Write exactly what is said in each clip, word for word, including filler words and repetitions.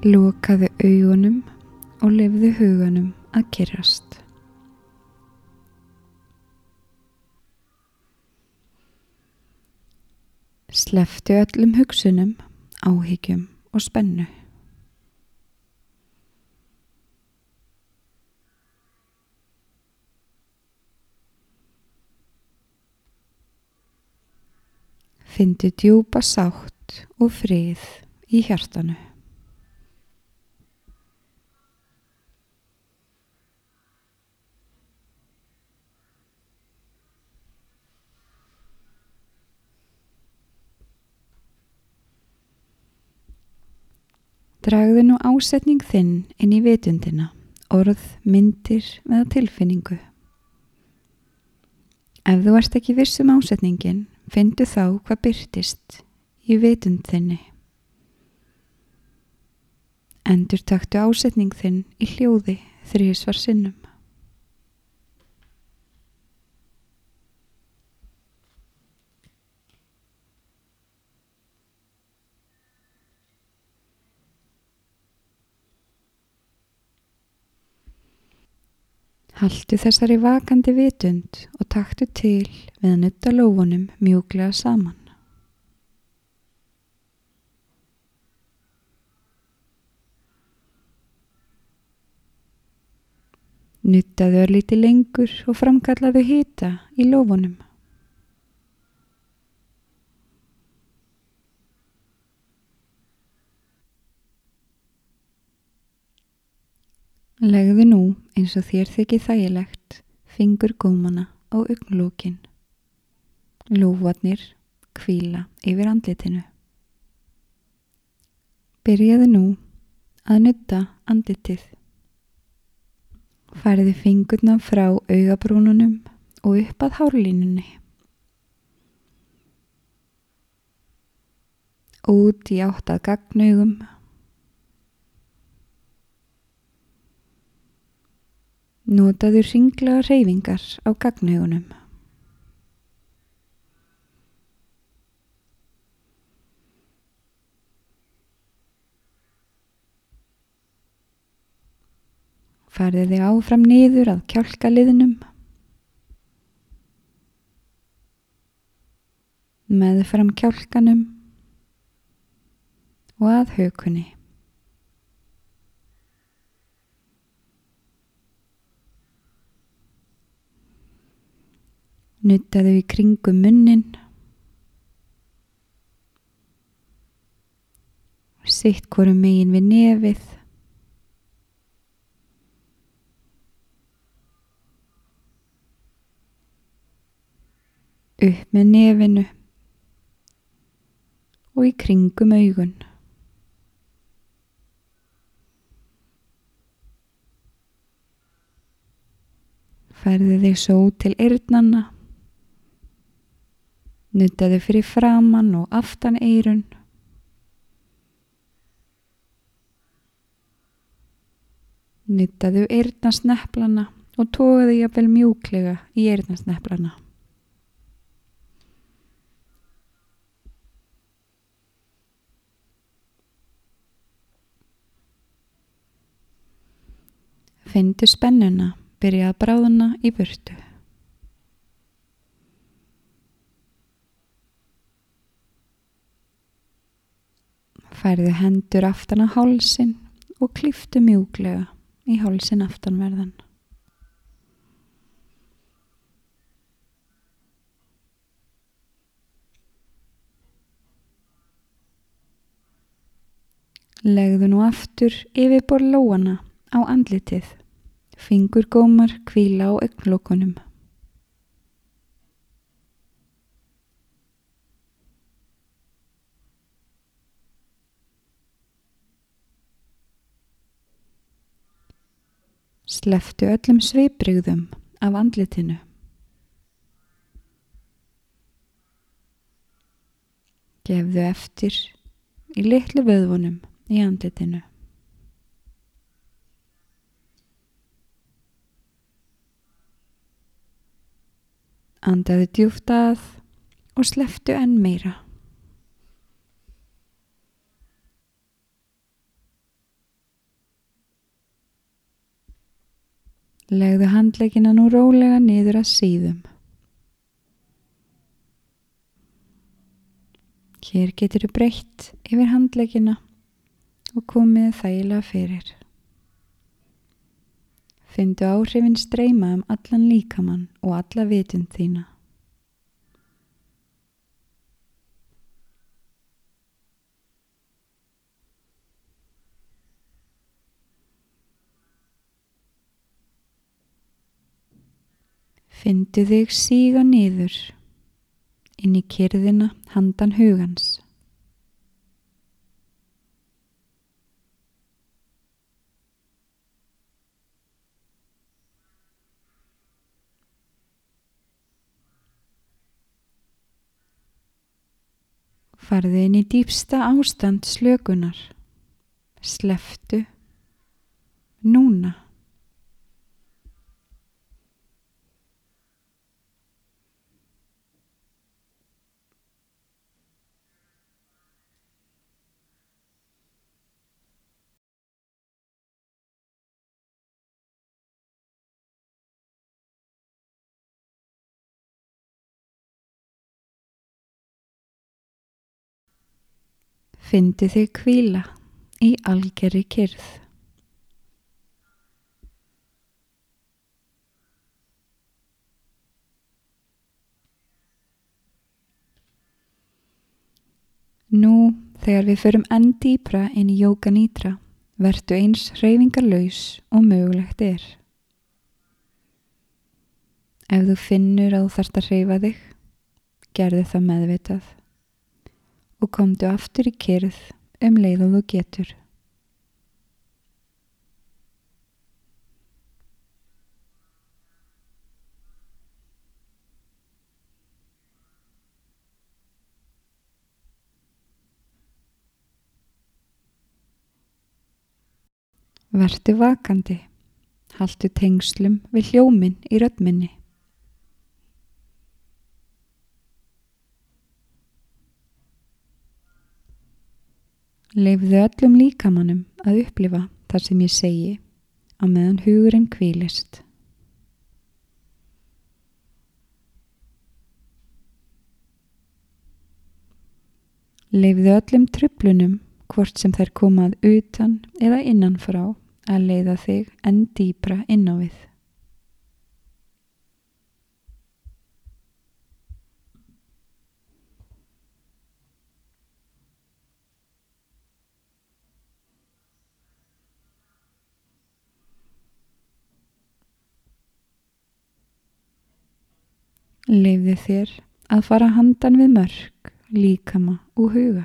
Lokaðu augunum og leyfðu huganum að kyrrast. Slepptu öllum hugsunum, áhyggjum og spennu. Findu djúpa sátt og frið í hjartanu. Dragðu nú ásetning þinn inn í vitundina, orð, myndir eða tilfinningu. Ef þú ert ekki viss um ásetningin, findu þá hvað birtist í vitund þinni. Endurtaktu ásetning þinn í hljóði þrisvar sinnum. Haltu þessari vakandi vitund og taktu til við að nudda lófunum mjúklega saman. Nuddaðu örlítið lengur og framkallaðu hita í lófunum. Legðu nú eins og þér þykir þægilegt fingurgómana á augnlokin. Lófarnir hvíla yfir andlitinu. Byrjaðu nú að nudda andlitið. Færðu fingurna frá augabrúnunum og upp að hárlínunni. Út í átt að gagnaugum. Notaðu hringlaga hreyfingar á gagnaugunum. Farðu þig áfram niður að kjálkaliðnum, meðfram kjálkanum og að hökunni. Nuddaðu í kringum munninn, sitt hvorum megin við nefið, upp með nefinu og í kringum augun. Færðu þig svo til eyrnanna. Nuddaðu fyrir framan og aftan eyrun. Nuddaðu eyrnasneplana og togaðu jafnvel mjúklega í eyrnasneplana. Findu spennuna, byrja að bráðna í burtu. Færðu hendur aftan á hálsinn og klíftu mjúklega í hálsinn aftanverðan. Legðu nú aftur yfirborð lóanna á andlitið. Fingurgómar hvíla á augnlokunum. Slepptu öllum svipbrigðum af andlitinu. Gefðu eftir í litlu vöðvunum í andlitinu. Andaðu djúpt að og slepptu enn meira. Legðu handleggina nú rólega niður að síðum. Hér getur þú breytt yfir handleggina og komið þægilega fyrir. Finndu áhrifin streyma um allan líkamann og alla vitund þína. Finndu þig síga niður inn í kyrrðina handan hugans. Farðu inn í dýpsta ástand slökunar. Slepptu núna. Findu þig hvíla í algerri kyrrð. Nú, þegar við förum enn dýpra inn í Yoga Nidra, vertu eins hreyfingarlaus og mögulegt er. Ef þú finnur að þú þarft að hreyfa þig, gerðu það meðvitað og komdu aftur í kyrrð um leið og þú getur. Vertu vakandi, haltu tengslum við hljóminn í rödd minni. Leyfðu öllum líkamanum að upplifa það sem ég segi á meðan hugurinn hvílist. Leyfðu öllum truflunum, hvort sem þær koma að utan eða innan frá, að leiða þig enn dýpra inn á við. Leyfðu þér að fara handan við mörk, líkama og huga.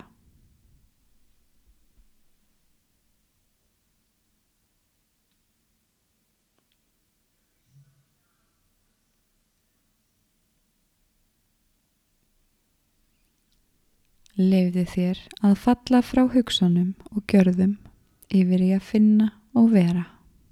Leyfðu þér að falla frá hugsunum og gjörðum yfir í að finna og vera.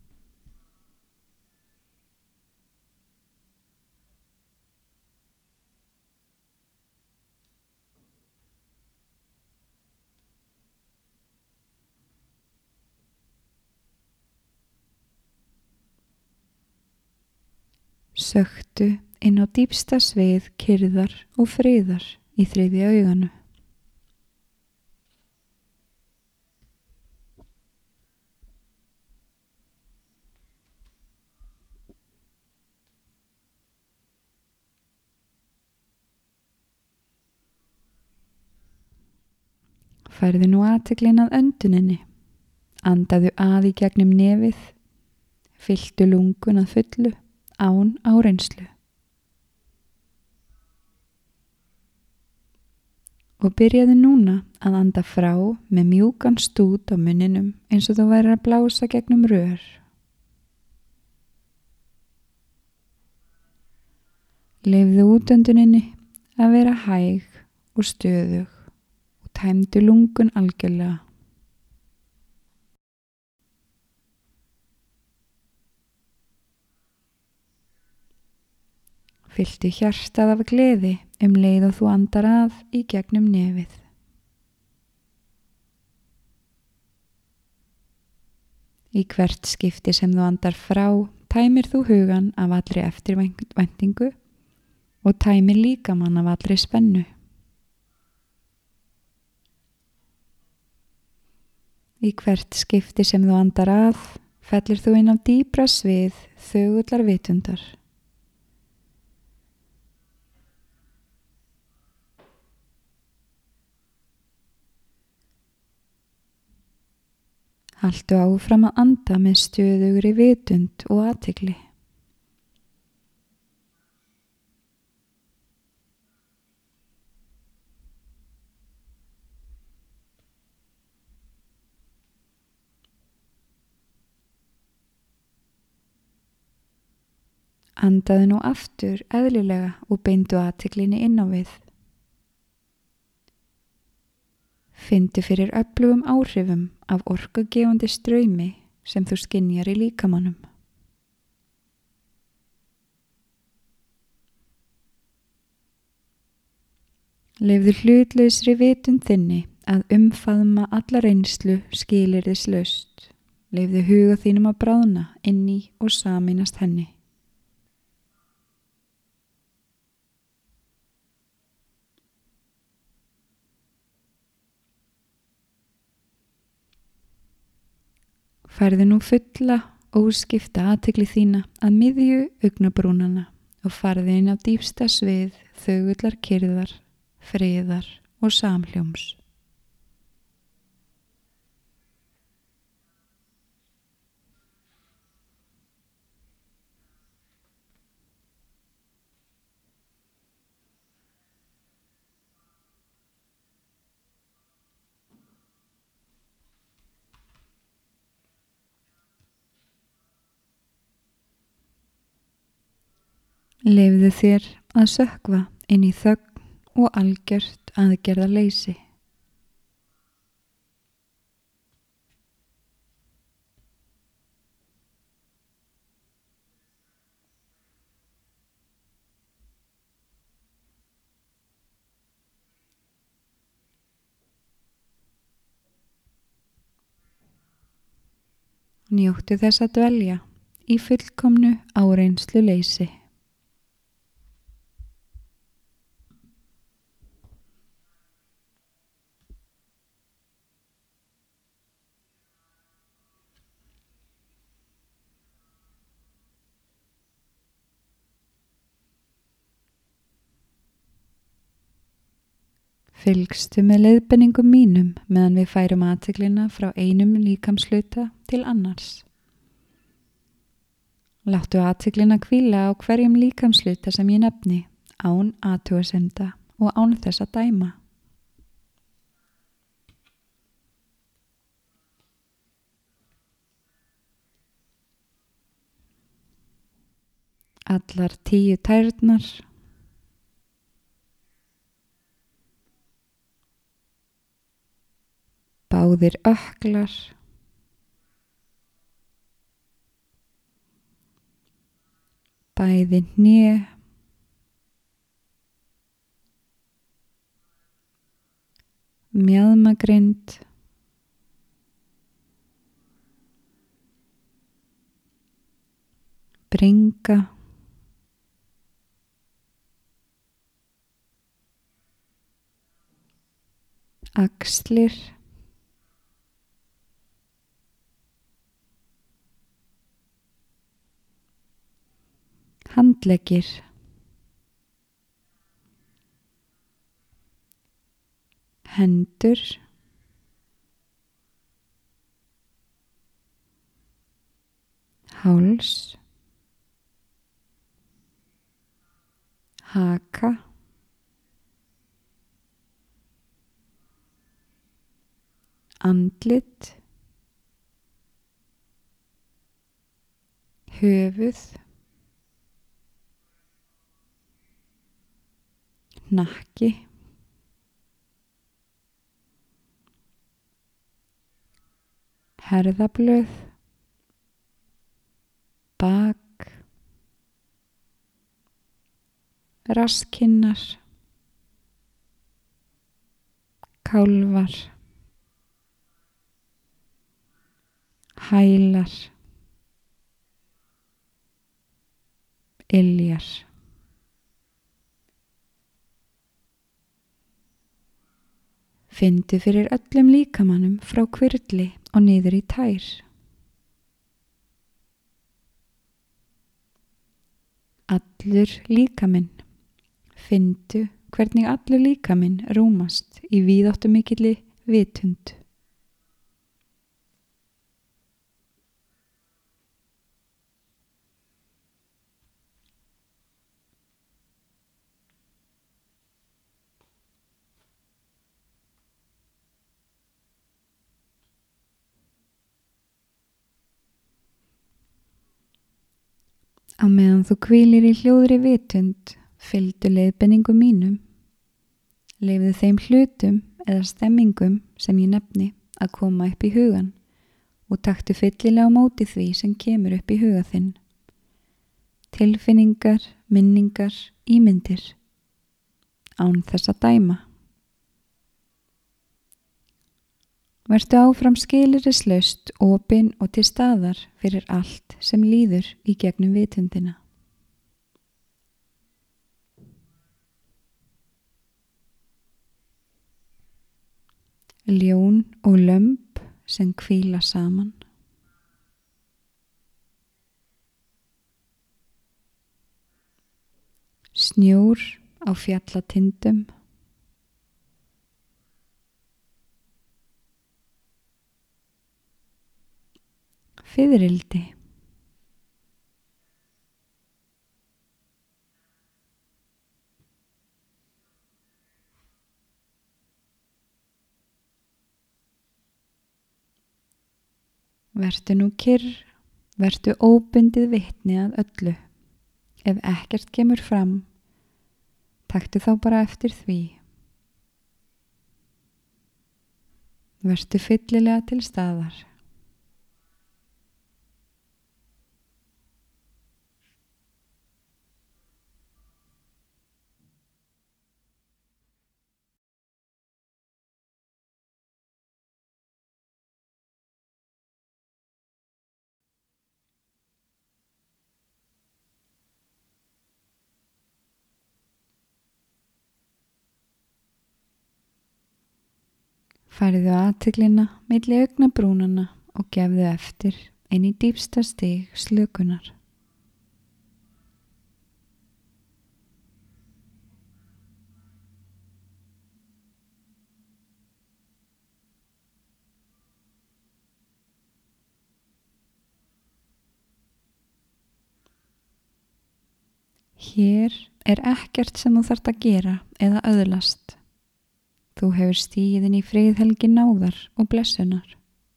Söktu inn á dýpsta svið kyrrðar og friðar í þriðja auganu. Færðu nú athyglin að önduninni. Andaðu að í gegnum nefið. Fylltu lungun að fullu án áreynslu. Og byrjaðu núna að anda frá með mjúkan stút á munninum eins og þú værir að blása gegnum rör. Leyfðu útönduninni að vera hæg og stöðug og tæmdu lungun algjörlega. Fylltu hjartað af gleði um leið og þú andar að í gegnum nefið. Í hvert skipti sem þú andar frá, tæmir þú hugan af allri eftirvæntingu og tæmir líkamann af allri spennu. Í hvert skipti sem þú andar að, fellir þú inn á dýpra svið þögullar vitundar. Haltu áfram að anda með stöðugri vitund og athygli. Andaðu nú aftur eðlilega og beindu athyglinni inn á við. Finndu fyrir öflugum áhrifum af orkugefandi straumi sem þú skynjar í líkamanum. Leyfðu hlutlausri vitund þinni að umfaðma alla reynslu skilyrðislaust. Leyfðu huga þínum að bráðna inn í og sameinast henni. Færðu nú fulla óskipta athygli þína að miðju augnabrúnanna og farðu inn á dýpsta svið þögullar kyrrðar, friðar og samhljóms. Leyfðu þér að sökkva inn í þögn og algjört aðgerðaleysi. Njóttu þess að dvelja í fullkomnu áreynsluleysi. Fylgstu með leiðbeiningum mínum meðan við færum athyglina frá einum líkamshluta til annars. Láttu athyglina hvíla á hverjum líkamshluta sem ég nefni, án athugasemda og án þess að dæma. Allar tíu tærnar, báðir ökklar, bæði hné, mjaðmagrind, bringa, axlir, handleggir, hendur, háls, haka, andlit, höfuð, hnakki, herðablöð, bak, rasskinnar, kálfar, hælar, iljar. Fyndu fyrir öllum líkamannum frá hvirfli og niður í tær. Allur líkaminn. Fyndu hvernig allur líkaminn rúmast í víðáttumikilli vitund. Á meðan þú hvílir í hljóðri vitund, fylgdu leiðbeiningum mínum. Leyfðu þeim hlutum eða stemmingum sem ég nefni að koma upp í hugan og taktu fyllilega á móti því sem kemur upp í huga þinn. Tilfinningar, minningar, ímyndir, án þess að dæma. Vertu áfram skilyrðislaust, opin og til staðar fyrir allt sem líður í gegnum vitundina. Ljón og lömb sem hvíla saman. Snjór á fjallatindum. Fiðrildi. Vertu nú kyrr, vertu óbundið vitni að öllu. Ef ekkert kemur fram, taktu þá bara eftir því. Vertu fyllilega til staðar. Færðu athyglina milli augnabrúnanna og gefðu eftir inn í dýpsta stig slökunar. Hér er ekkert sem þú þarft að gera eða öðlast. Þú hefur stigið inn í friðhelgi náðar og blessunar.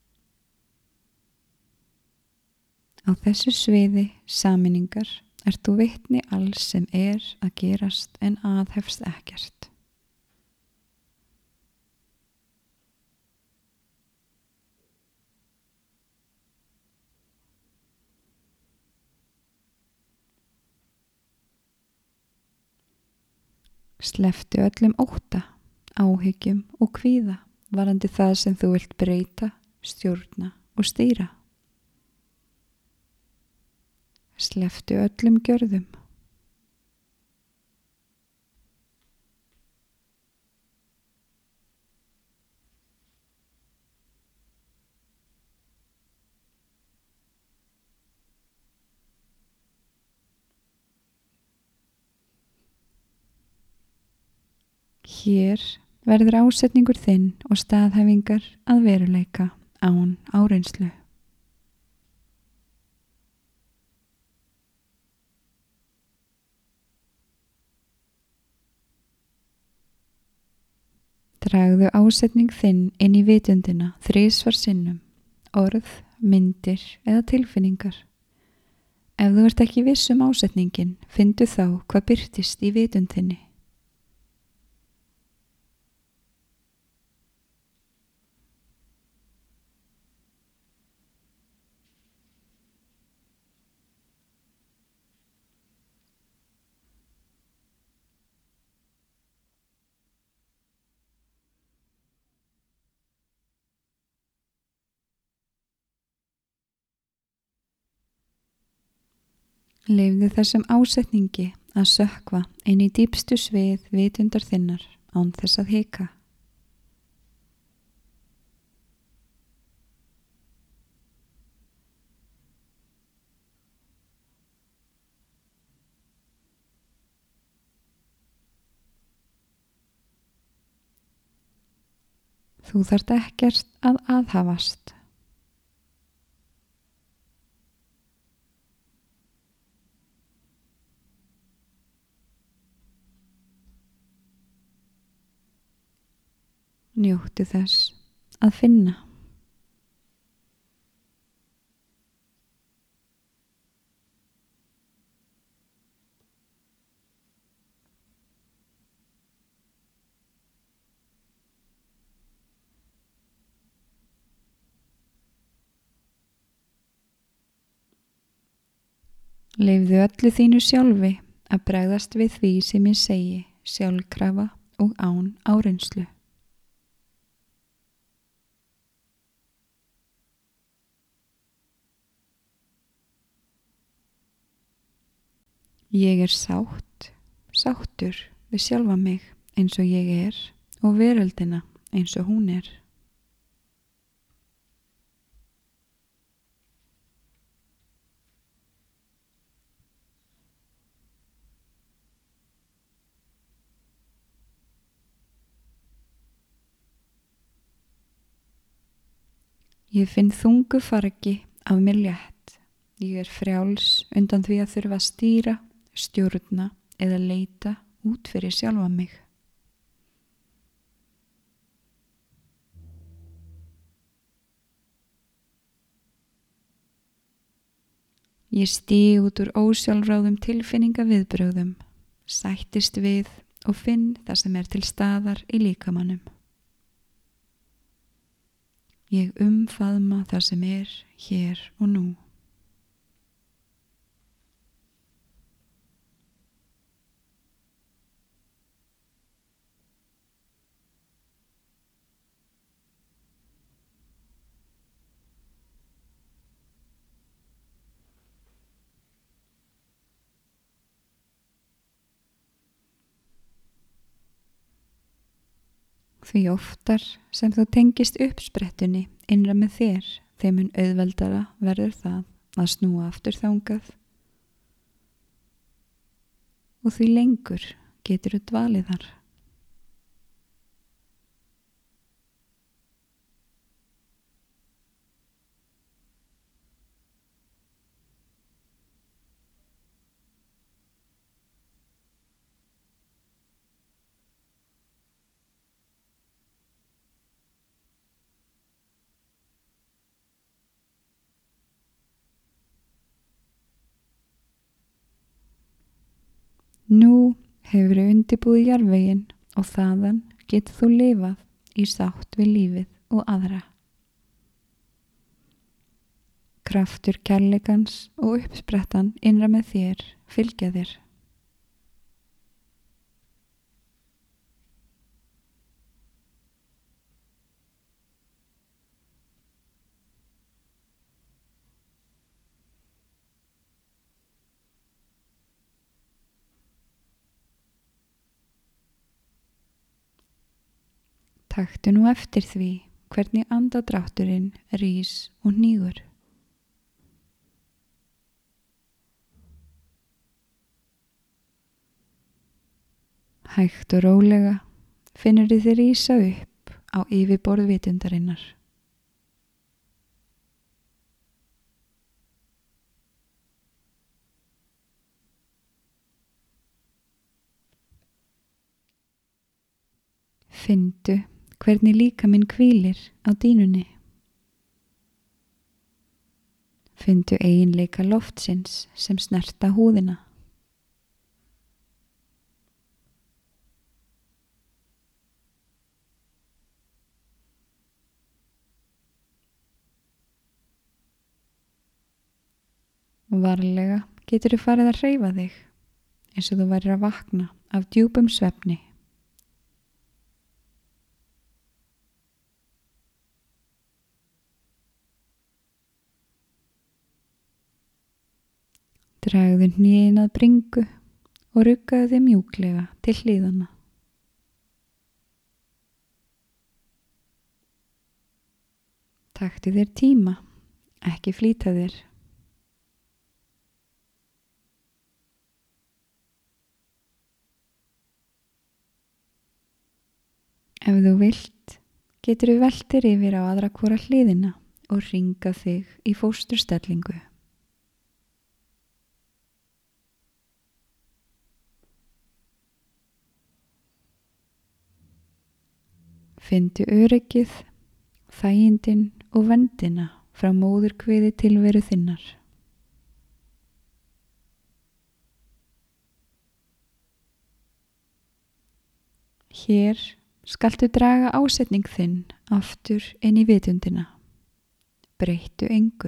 Á þessu sviði sameiningar ert þú vitni alls sem er að gerast en aðhefst ekkert. Slepptu öllum ótta, áhyggjum og kvíða varðandi það sem þú vilt breyta, stjórna og stýra. Slepptu öllum gjörðum. Hér verður ásetningur þinn og staðhæfingar að veruleika án áreynslu. Dragðu ásetning þinn inn í vitundina þrisvar sinnum, orð, myndir eða tilfinningar. Ef þú ert ekki viss um ásetningin, fyndu þá hvað birtist í vitundinni. Leyfðu þessum ásetningi að sökkva inn í dýpstu svið vitundar þinnar án þess að hika. Þú þarft ekkert að aðhafast. Njóttu þess að finna. Leyfðu öllu þínu sjálfi að bregðast við því sem ég segi, sjálfkrafa og án áreynslu. Ég er sátt, sáttur við sjálfa mig eins og ég er og veröldina eins og hún er. Ég finn þungu fargi af mér létt. Ég er frjáls undan því að þurfa að stýra, stjórna eða leita út fyrir sjálfa mig. Ég stíg út úr ósjálfráðum tilfinningaviðbrögðum, sættist við og finn það sem er til staðar í líkamannum. Ég umfaðma það sem er hér og nú. Því oftar sem þú tengist uppsprettunni innra með þér, þeim mun auðveldara verður það að snúa aftur þangað og því lengur getur þú dvalið þar. Nú hefur þú undirbúið jarðveginn og þaðan getur þú lifað í sátt við lífið og aðra. Kraftur kærleikans og uppsprettan innra með þér fylgja þér. Taktu nú eftir því hvernig andadrátturinn rís og hnígur. Hægt og rólega finnur þið rísa upp á yfirborð vitundarinnar. Finndu hvernig líkaminn hvílir á dýnunni. Finndu eiginleika loftsins sem snerta húðina. Varlega getur þú farið að hreyfa þig eins og þú værir að vakna af djúpum svefni. Dragðu hnén að bringu og ruggaðu þig mjúklega til hliðanna. Taktu þér tíma, ekki flýta þér. Ef þú vilt, getur þú veltir yfir á aðra hvora hliðina og hringað þig í fósturstellingu. Finndu öryggið, þægindin og verndina frá móðurkviði tilveru þinnar. Hér skaltu draga ásetning þinn aftur inn í vitundina. Breyttu engu.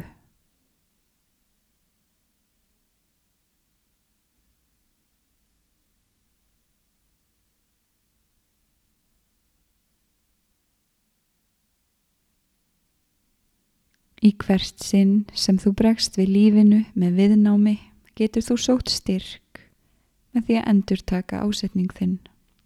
Í hvert sinn sem þú bregst við lífinu með viðnámi getur þú sótt styrk með því að endurtaka ásetning þinn.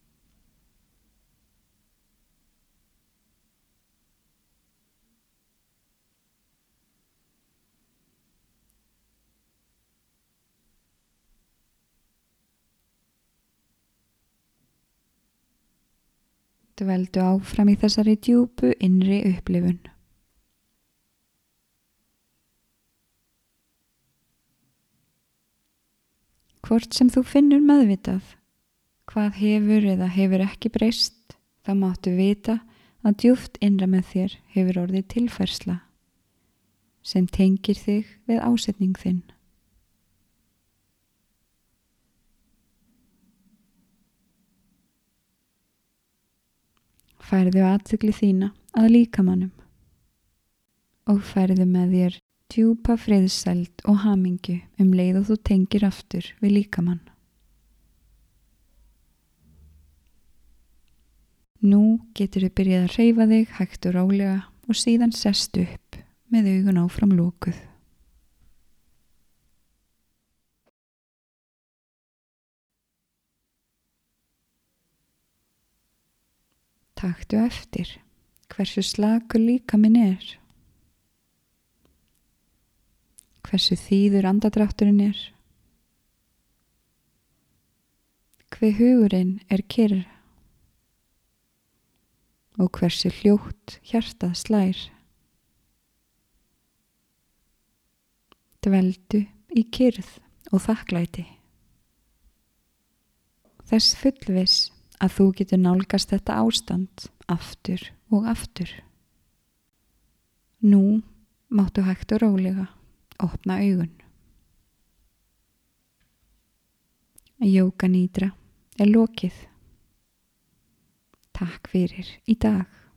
Dveldu áfram í þessari djúpu innri upplifun. Hvort sem þú finnur meðvitað, hvað hefur eða hefur ekki breyst, þá máttu vita að djúpt innra með þér hefur orðið tilfærsla sem tengir þig við ásetning þinn. Færðu athygli þína að líkamanum og færðu með þér djúpa friðsæld og hamingju um leið og þú tengir aftur við líkamann. Nú getur þú byrjað að hreyfa þig hægt og rólega og síðan sest upp með augun áfram lokuð. Taktu eftir hversu slakur líkaminn er. Hversu þýður andardrátturinn er. Hve hugurinn er kyrr. Og hversu hljótt hjartað slær. Dveldu í kyrrð og þakklæti. Þess fullviss að þú getur nálgast þetta ástand aftur og aftur. Nú máttu hægt og rólega opna augun. Jóga nýdra er lokið. Takk fyrir í dag.